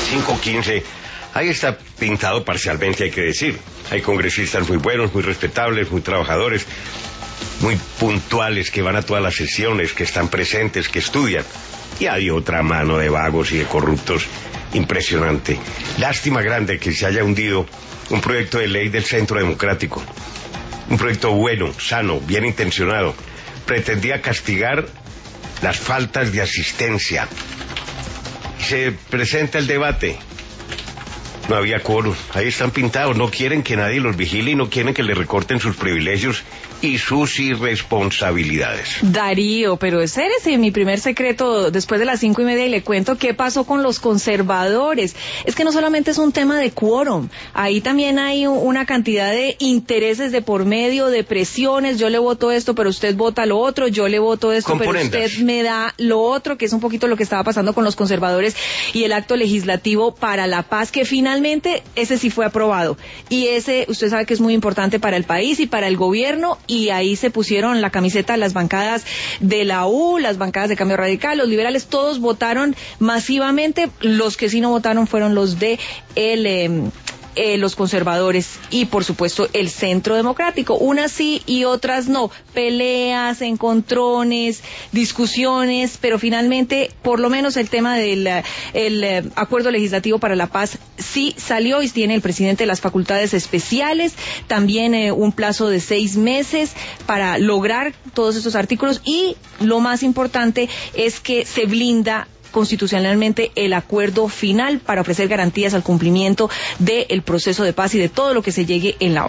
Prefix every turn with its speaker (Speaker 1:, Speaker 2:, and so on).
Speaker 1: 5:15, ahí está pintado parcialmente, hay que decir. Hay congresistas muy buenos, muy respetables, muy trabajadores, muy puntuales, que van a todas las sesiones, que están presentes, que estudian. Y hay otra mano de vagos y de corruptos impresionante. Lástima grande que se haya hundido un proyecto de ley del Centro Democrático. Un proyecto bueno, sano, bien intencionado. Pretendía castigar las faltas de asistencia. Se presenta el debate. No había quórum. Ahí están pintados. No quieren que nadie los vigile y no quieren que les recorten sus privilegios y sus irresponsabilidades.
Speaker 2: Darío, pero ese es mi primer secreto después de las 5:30 y le cuento qué pasó con los conservadores. Es que no solamente es un tema de quórum, ahí también hay una cantidad de intereses de por medio, de presiones. Yo le voto esto, pero usted vota lo otro. Yo le voto esto, pero usted me da lo otro, que es un poquito lo que estaba pasando con los conservadores y el acto legislativo para la paz, que finalmente ese sí fue aprobado. Y ese, usted sabe que es muy importante para el país y para el gobierno. Y ahí se pusieron la camiseta las bancadas de la U, las bancadas de Cambio Radical, los liberales, todos votaron masivamente. Los que sí no votaron fueron los de los conservadores y por supuesto el Centro Democrático, unas sí y otras no, peleas, encontrones, discusiones, pero finalmente por lo menos el tema del acuerdo legislativo para la paz sí salió y tiene el presidente las facultades especiales, también un plazo de 6 meses para lograr todos estos artículos y lo más importante es que se blinda constitucionalmente el acuerdo final para ofrecer garantías al cumplimiento del proceso de paz y de todo lo que se llegue en la